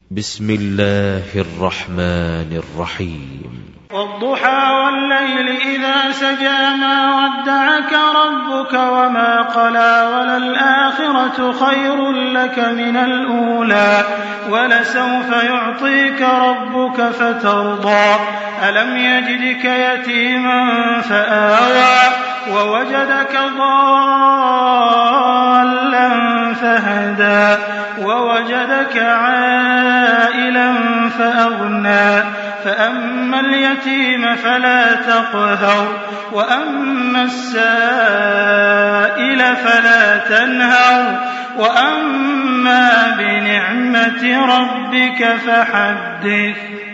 بسم الله الرحمن الرحيم. والضحى والليل إذا سجى ما ودعك ربك وما قلى وللآخرة خير لك من الأولى ولسوف يعطيك ربك فترضى ألم يجدك يتيما فآوى ووجدك ضالا فهدى ووجدك عائلا فأغنى فأما اليتيم فلا تقهر وأما السائل فلا تنهر وأما بنعمة ربك فحدث.